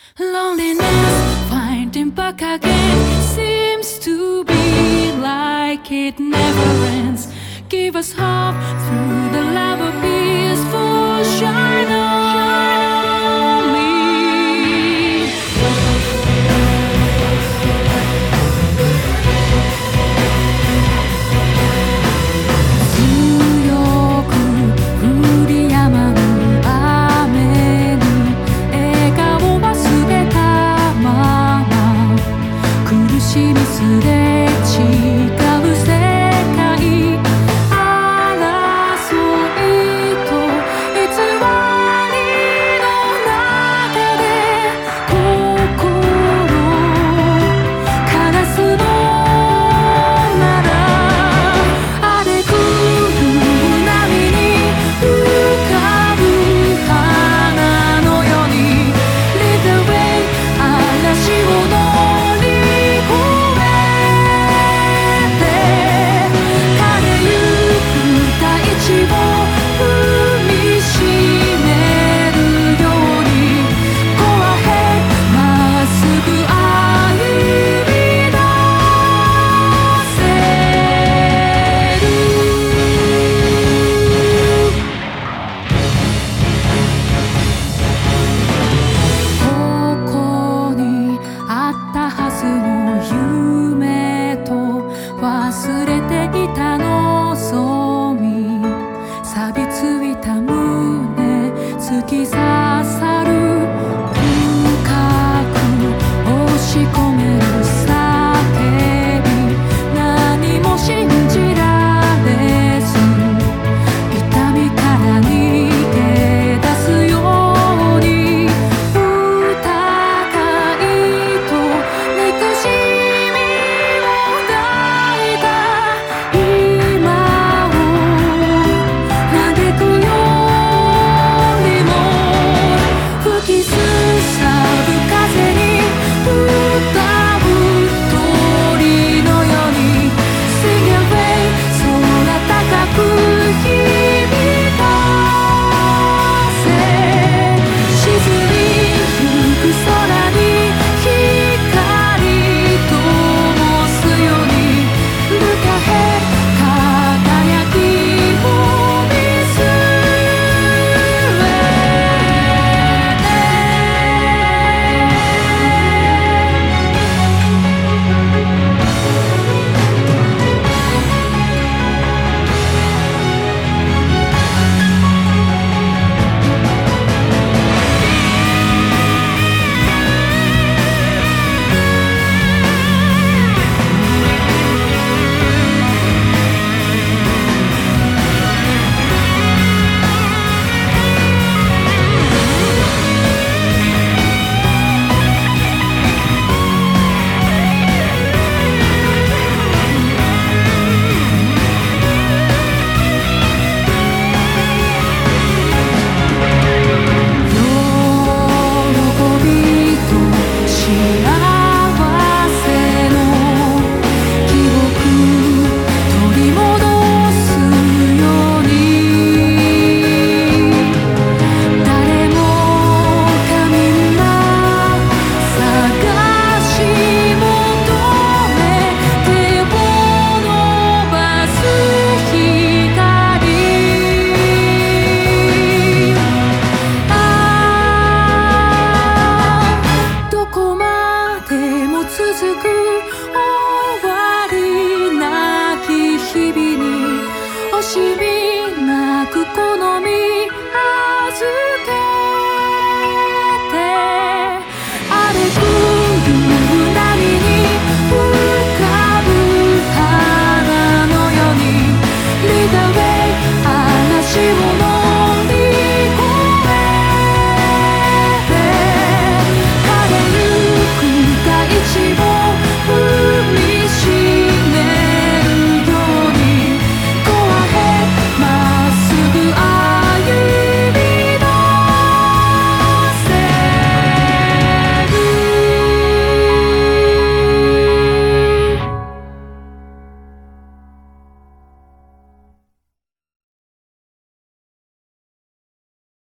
Loneliness, finding back again, seems to be like it never ends. Give us hope through the love of peaceful shine on me.強く降り止まぬ雨に笑顔忘れたまま苦しみすれ違う世界争いと偽りの中で心枯らすのなら荒れ狂う波に浮かぶ花のように Lead the way 嵐を乗り越えて枯れゆく大地を踏みしめるように Go ahead まっすぐ歩み出せるここにあったはずの夢と忘れていた望み錆びついた胸突き刺さる深く押し込める叫び何も信じられず痛みから逃げ出すように疑いと憎しみを抱いた今を嘆くよりも吹きすさぶ風に歌う鳥のように Sing away 空高く響かせ沈みゆく空に光灯すように Look ahead 輝きを見据えて喜びと幸せの記憶取り戻すように誰もがみんな探し求め手を伸ばす光どこまでも続く